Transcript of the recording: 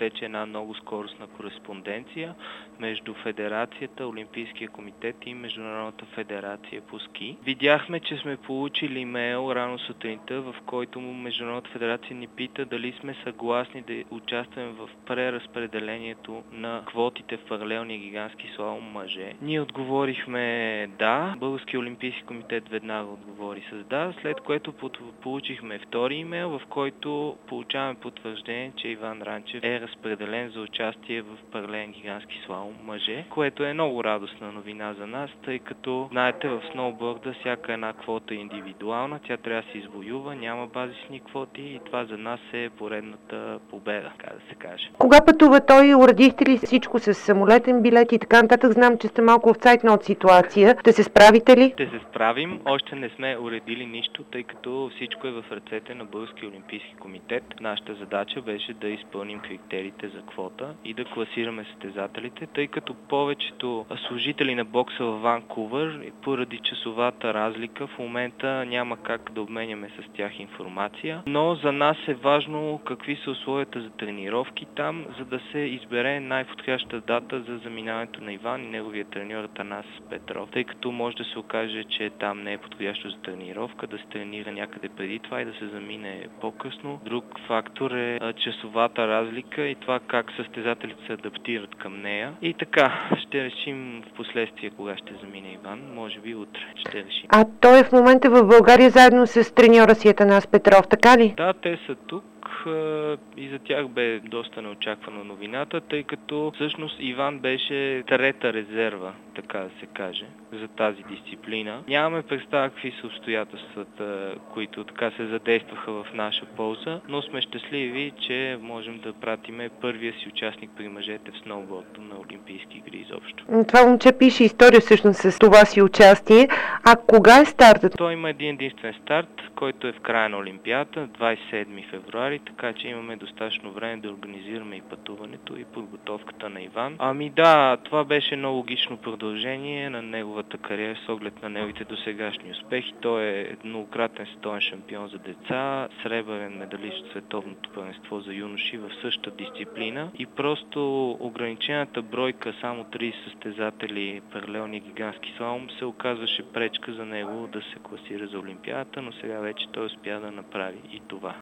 тече една много скоростна кореспонденция между Федерацията, Олимпийския комитет и Международната федерация по ски. Видяхме, че сме получили имейл рано сутринта, в който Международната федерация ни пита дали сме съгласни да участваме в преразпределението на квотите в паралелния гигантски слалом мъже. Ние отговорихме да. Българския олимпийски комитет веднага отговори с да, след което получихме втори имейл, в който получаваме потвърждение, че Иван Ранчев е разпределен за участие в паралелен гигантски слалом мъже, което е много радостна новина за нас, тъй като, знаете, в сноуборда всяка една квота е индивидуална, тя трябва да се извоюва, няма базисни квоти и това за нас е поредната победа, така да се каже. Кога пътува той? Уредихте ли всичко с самолетен билет и така нататък? Знам, че сте малко в цайтнот ситуация. Ще се справите ли? Ще се справим. Още не сме уредили нищо, тъй като всичко е в ръцете на Българския олимпийски комитет. Нашата задача беше да изпълним критериите за квота и да класираме състезателите, тъй като повечето служители на бокса в Ванкувър, поради часовата разлика, в момента няма как да обменяме с тях информация, но за нас е важно какви са условията за тренировки там, за да се избере най-подходяща дата за заминаването на Иван и неговия треньор Атанас Петров, тъй като може да се окаже, че там не е подходящо за тренировка, да се тренира някъде преди това и да се замине по-късно. Друг фактор е часовата разлика и това как състезателите се адаптират към нея. И така, ще решим в последствие кога ще замине Иван, може би утре ще решим. А той е в момента в България заедно с треньора си Атанас Петров, така ли? Да, те са тук. И за тях бе доста неочаквана новината, тъй като всъщност Иван беше трета резерва, така да се каже, за тази дисциплина. Нямаме представа какви са обстоятелствата, които така се задействаха в наша полза, но сме щастливи, че можем да пратиме първия си участник при мъжете в сноуборда на Олимпийски игри изобщо. Това момче пише история всъщност с това си участие. А кога е стартът? Той има един единствен старт, който е в края на Олимпиада, 27 февруари, така че имаме достатъчно време да организираме и пътуването и подготовката на Иван. Ами да, това беше едно логично продължение на неговата кариера с оглед на неговите досегашни успехи. Той е многократен световен шампион за деца, сребърен медалист в световното първенство за юноши в същата дисциплина и просто ограничената бройка само 30 състезатели паралелния гигантски слалом се оказваше пречка за него да се класира за Олимпиадата, но сега вече той успя да направи и това.